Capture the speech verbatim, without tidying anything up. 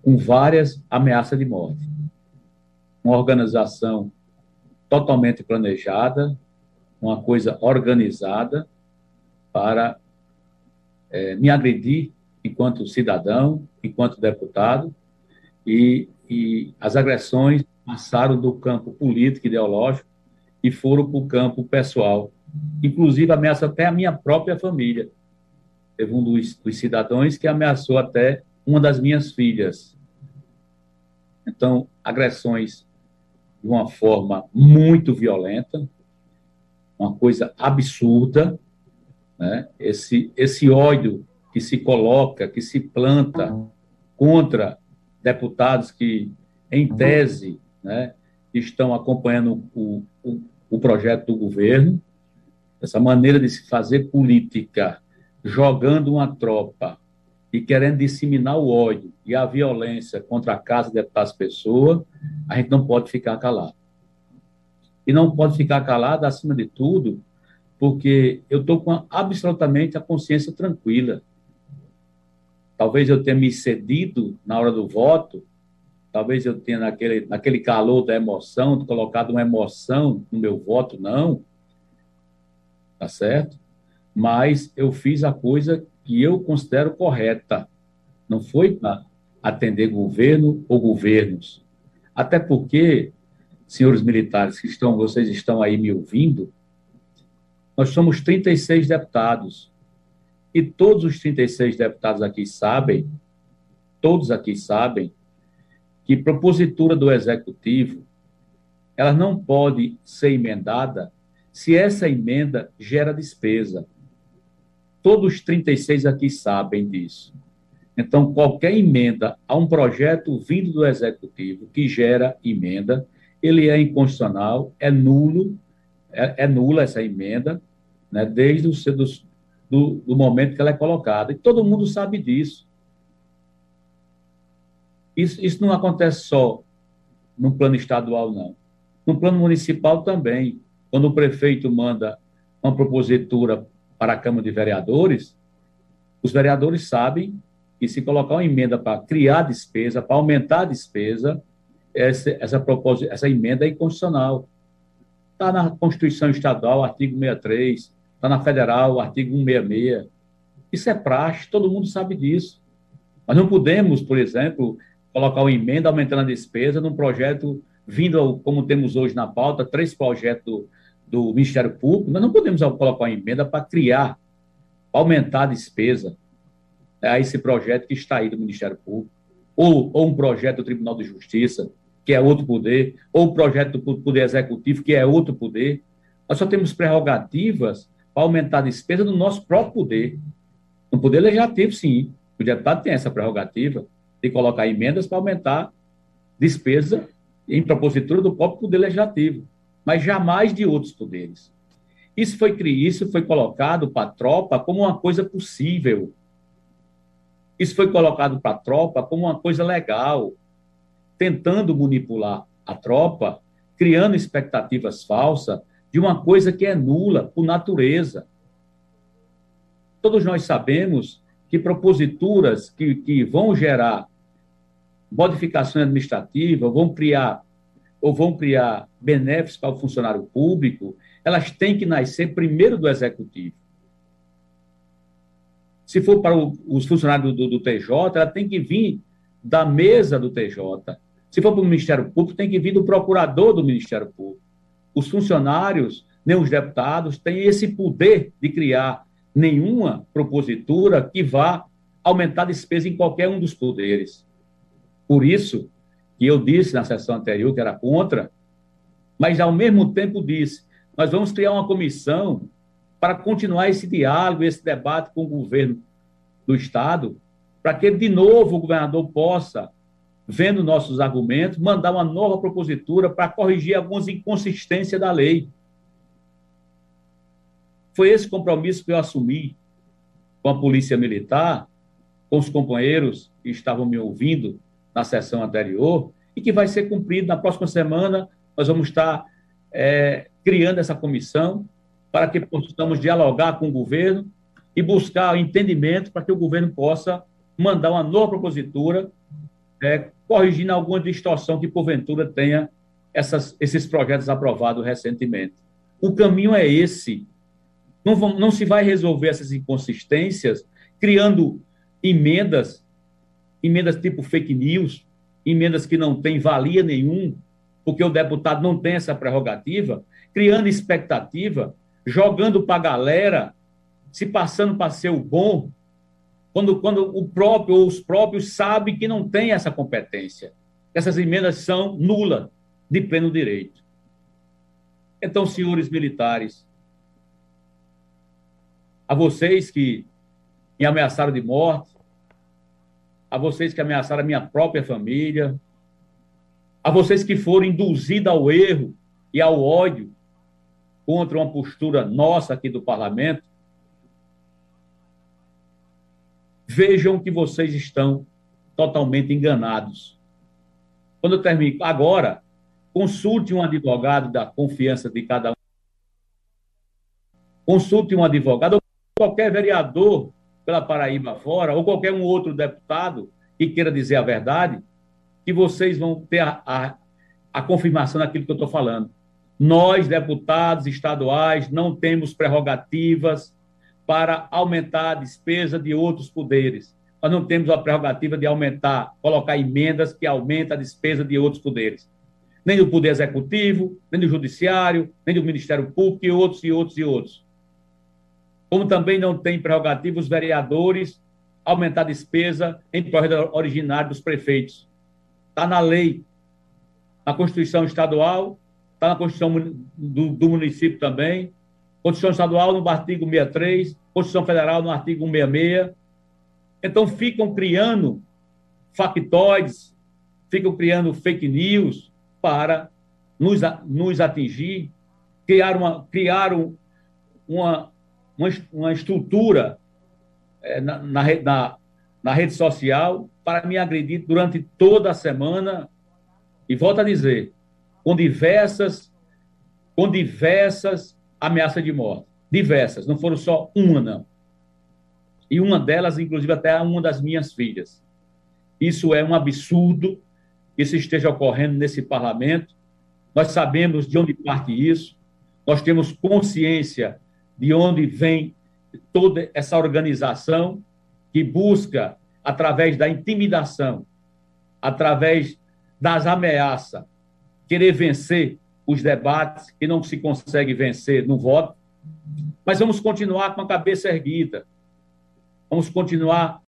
com várias ameaças de morte. Uma organização totalmente planejada, uma coisa organizada para é, me agredir enquanto cidadão, enquanto deputado, e, e as agressões passaram do campo político, ideológico, e foram para o campo pessoal. Inclusive, ameaça até a minha própria família. Teve um dos, dos cidadãos que ameaçou até uma das minhas filhas. Então, agressões de uma forma muito violenta, uma coisa absurda, né? Esse, esse ódio que se coloca, que se planta contra deputados que, em tese, né, estão acompanhando o, o, o projeto do governo, essa maneira de se fazer política, jogando uma tropa e querendo disseminar o ódio e a violência contra a casa de das pessoas, a gente não pode ficar calado. E não pode ficar calado, acima de tudo, porque eu estou com absolutamente a consciência tranquila. Talvez eu tenha me cedido na hora do voto, talvez eu tenha, naquele, naquele calor da emoção, colocado uma emoção no meu voto, não, tá certo? Mas eu fiz a coisa que eu considero correta. Não foi para atender governo ou governos. Até porque, senhores militares que estão, vocês estão aí me ouvindo, nós somos trinta e seis deputados. E todos os trinta e seis deputados aqui sabem, todos aqui sabem, que propositura do Executivo, ela não pode ser emendada se essa emenda gera despesa. Todos os trinta e seis aqui sabem disso. Então, qualquer emenda a um projeto vindo do Executivo que gera emenda, ele é inconstitucional, é nulo, é, é nula essa emenda, né, desde o do, do momento que ela é colocada. E todo mundo sabe disso. Isso, isso não acontece só no plano estadual, não. No plano municipal também. Quando o prefeito manda uma propositura para a Câmara de Vereadores, os vereadores sabem que se colocar uma emenda para criar despesa, para aumentar a despesa, essa, essa, essa emenda é inconstitucional. Está na Constituição Estadual, artigo sessenta e três, está na Federal, artigo cento e sessenta e seis. Isso é praxe, todo mundo sabe disso. Mas não podemos, por exemplo, colocar uma emenda aumentando a despesa num projeto vindo, como temos hoje na pauta, três projetos do, do Ministério Público. Nós não podemos colocar uma emenda para criar, para aumentar a despesa a esse projeto que está aí do Ministério Público, ou, ou um projeto do Tribunal de Justiça, que é outro poder, ou um projeto do Poder Executivo, que é outro poder. Nós só temos prerrogativas para aumentar a despesa do nosso próprio poder. No Poder Legislativo, sim. O deputado tem essa prerrogativa de colocar emendas para aumentar despesa em propositura do próprio Poder Legislativo, mas jamais de outros poderes. Isso foi, isso foi colocado para a tropa como uma coisa possível. Isso foi colocado para a tropa como uma coisa legal, tentando manipular a tropa, criando expectativas falsas de uma coisa que é nula por natureza. Todos nós sabemos que proposituras que, que vão gerar modificações administrativas, vão criar ou vão criar benefícios para o funcionário público, elas têm que nascer primeiro do Executivo. Se for para o, os funcionários do, do T J, ela tem que vir da mesa do T J. Se for para o Ministério Público, tem que vir do procurador do Ministério Público. Os funcionários, nem os deputados, têm esse poder de criar nenhuma propositura que vá aumentar a despesa em qualquer um dos poderes. Por isso que eu disse na sessão anterior que era contra, mas ao mesmo tempo disse, nós vamos criar uma comissão para continuar esse diálogo, esse debate com o governo do Estado, para que, de novo, o governador possa, vendo nossos argumentos, mandar uma nova propositura para corrigir algumas inconsistências da lei. Foi esse compromisso que eu assumi com a Polícia Militar, com os companheiros que estavam me ouvindo na sessão anterior, e que vai ser cumprido na próxima semana. Nós vamos estar é, criando essa comissão para que possamos dialogar com o governo e buscar entendimento para que o governo possa mandar uma nova propositura é, corrigindo alguma distorção que, porventura, tenha essas, esses projetos aprovados recentemente. O caminho é esse. Não, vão, não se vai resolver essas inconsistências criando emendas, emendas tipo fake news, emendas que não têm valia nenhum, porque o deputado não tem essa prerrogativa, criando expectativa, jogando para a galera, se passando para ser o bom, quando, quando o próprio ou os próprios sabem que não tem essa competência. Essas emendas são nulas, de pleno direito. Então, senhores militares, a vocês que me ameaçaram de morte, a vocês que ameaçaram a minha própria família, a vocês que foram induzidos ao erro e ao ódio contra uma postura nossa aqui do parlamento, vejam que vocês estão totalmente enganados. Quando eu termino, agora, consulte um advogado da confiança de cada um. Consulte um advogado, ou qualquer vereador pela Paraíba fora, ou qualquer um outro deputado que queira dizer a verdade, que vocês vão ter a, a, a confirmação daquilo que eu estou falando. Nós, deputados estaduais, não temos prerrogativas para aumentar a despesa de outros poderes. Nós não temos a prerrogativa de aumentar, colocar emendas que aumentam a despesa de outros poderes. Nem do Poder Executivo, nem do Judiciário, nem do Ministério Público, e outros, e outros, e outros. Como também não tem prerrogativa os vereadores aumentar a despesa em projeto originário dos prefeitos. Está na lei, na Constituição Estadual, está na Constituição do, do município também, Constituição Estadual no artigo sessenta e três, Constituição Federal no artigo cento e sessenta e seis. Então, ficam criando factoides, ficam criando fake news para nos, nos atingir, criar uma, criar uma, uma, uma estrutura é, na, na, na, na rede social para me agredir durante toda a semana, e volto a dizer, com diversas, com diversas ameaças de morte. Diversas, não foram só uma, não. E uma delas, inclusive, até uma das minhas filhas. Isso é um absurdo que isso esteja ocorrendo nesse parlamento. Nós sabemos de onde parte isso, nós temos consciência de onde vem toda essa organização que busca, através da intimidação, através das ameaças, querer vencer os debates que não se consegue vencer no voto. Mas vamos continuar com a cabeça erguida, vamos continuar